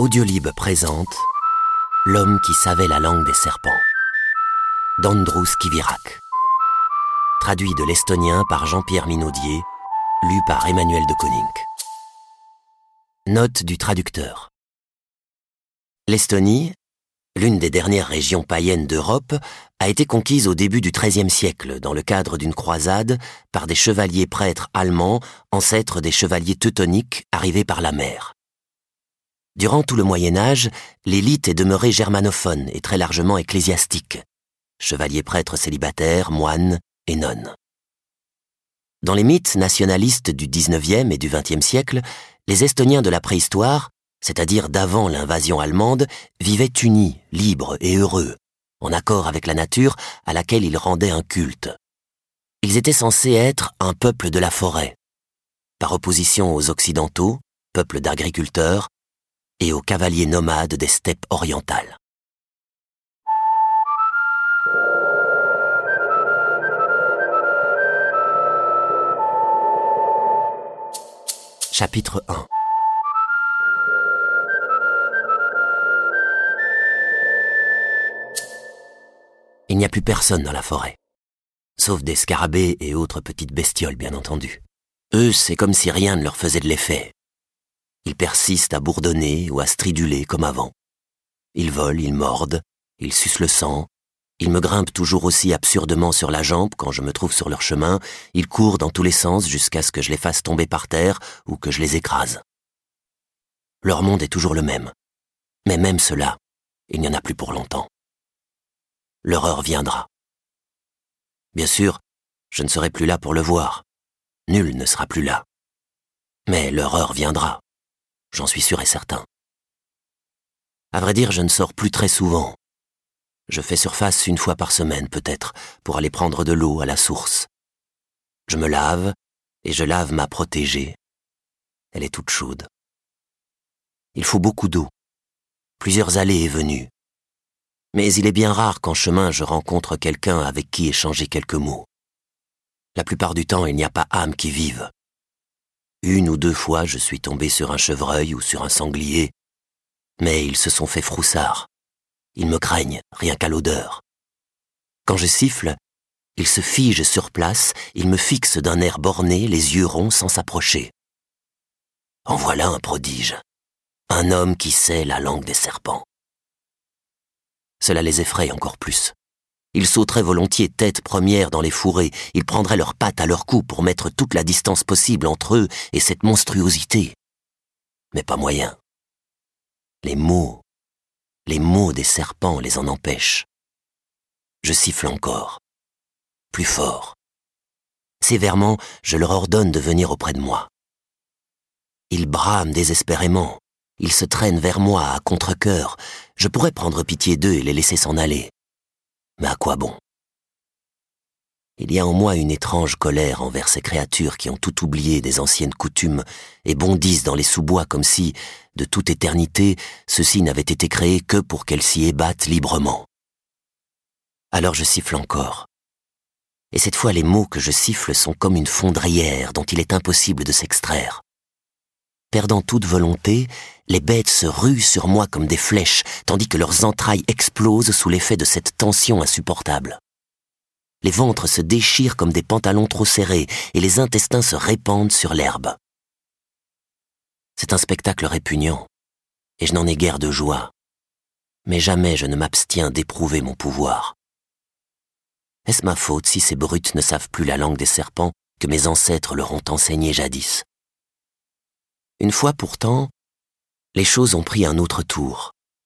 Audiolib présente L'homme qui savait la langue des serpents d'Andrus Kivirak. Traduit de l'estonien par Jean-Pierre Minaudier, lu par Emmanuel de Koninck. Note du traducteur. L'Estonie, l'une des dernières régions païennes d'Europe, a été conquise au début du XIIIe siècle dans le cadre d'une croisade par des chevaliers prêtres allemands, ancêtres des chevaliers teutoniques arrivés par la mer. Durant tout le Moyen-Âge, l'élite est demeurée germanophone et très largement ecclésiastique. Chevaliers prêtres célibataires, moines et nonnes. Dans les mythes nationalistes du XIXe et du XXe siècle, les Estoniens de la préhistoire, c'est-à-dire d'avant l'invasion allemande, vivaient unis, libres et heureux, en accord avec la nature à laquelle ils rendaient un culte. Ils étaient censés être un peuple de la forêt, par opposition aux Occidentaux, peuple d'agriculteurs, et aux cavaliers nomades des steppes orientales. Chapitre 1. Il n'y a plus personne dans la forêt, sauf des scarabées et autres petites bestioles, bien entendu. Eux, c'est comme si rien ne leur faisait de l'effet. Ils persistent à bourdonner ou à striduler comme avant. Ils volent, ils mordent, ils sucent le sang, ils me grimpent toujours aussi absurdement sur la jambe quand je me trouve sur leur chemin, ils courent dans tous les sens jusqu'à ce que je les fasse tomber par terre ou que je les écrase. Leur monde est toujours le même. Mais même cela, il n'y en a plus pour longtemps. Leur heure viendra. Bien sûr, je ne serai plus là pour le voir. Nul ne sera plus là. Mais leur heure viendra. J'en suis sûr et certain. À vrai dire, je ne sors plus très souvent. Je fais surface une fois par semaine, peut-être, pour aller prendre de l'eau à la source. Je me lave, et je lave ma protégée. Elle est toute chaude. Il faut beaucoup d'eau. Plusieurs allées et venues. Mais il est bien rare qu'en chemin je rencontre quelqu'un avec qui échanger quelques mots. La plupart du temps, il n'y a pas âme qui vive. Une ou deux fois, je suis tombé sur un chevreuil ou sur un sanglier, mais ils se sont fait froussards. Ils me craignent, rien qu'à l'odeur. Quand je siffle, ils se figent sur place, ils me fixent d'un air borné, les yeux ronds sans s'approcher. En voilà un prodige, un homme qui sait la langue des serpents. Cela les effraie encore plus. Ils sauteraient volontiers tête première dans les fourrés, ils prendraient leurs pattes à leur cou pour mettre toute la distance possible entre eux et cette monstruosité. Mais pas moyen. Les mots des serpents les en empêchent. Je siffle encore. Plus fort. Sévèrement, je leur ordonne de venir auprès de moi. Ils brament désespérément. Ils se traînent vers moi à contre-cœur. Je pourrais prendre pitié d'eux et les laisser s'en aller. Mais à quoi bon? Il y a en moi une étrange colère envers ces créatures qui ont tout oublié des anciennes coutumes et bondissent dans les sous-bois comme si, de toute éternité, ceux-ci n'avaient été créés que pour qu'elles s'y ébattent librement. Alors je siffle encore. Et cette fois, les mots que je siffle sont comme une fondrière dont il est impossible de s'extraire. Perdant toute volonté, les bêtes se ruent sur moi comme des flèches, tandis que leurs entrailles explosent sous l'effet de cette tension insupportable. Les ventres se déchirent comme des pantalons trop serrés, et les intestins se répandent sur l'herbe. C'est un spectacle répugnant, et je n'en ai guère de joie. Mais jamais je ne m'abstiens d'éprouver mon pouvoir. Est-ce ma faute si ces brutes ne savent plus la langue des serpents que mes ancêtres leur ont enseignée jadis? Une fois pourtant, les choses ont pris un autre tour.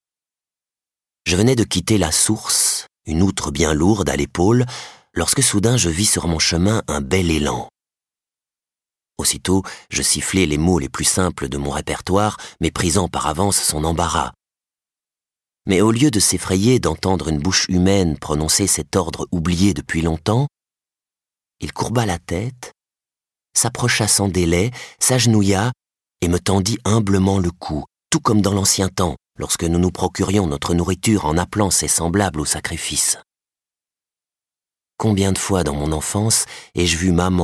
Je venais de quitter la source, une outre bien lourde à l'épaule, lorsque soudain je vis sur mon chemin un bel élan. Aussitôt, je sifflai les mots les plus simples de mon répertoire, méprisant par avance son embarras. Mais au lieu de s'effrayer d'entendre une bouche humaine prononcer cet ordre oublié depuis longtemps, il courba la tête, s'approcha sans délai, s'agenouilla, et me tendit humblement le cou, tout comme dans l'ancien temps, lorsque nous nous procurions notre nourriture en appelant ses semblables au sacrifice. Combien de fois dans mon enfance ai-je vu maman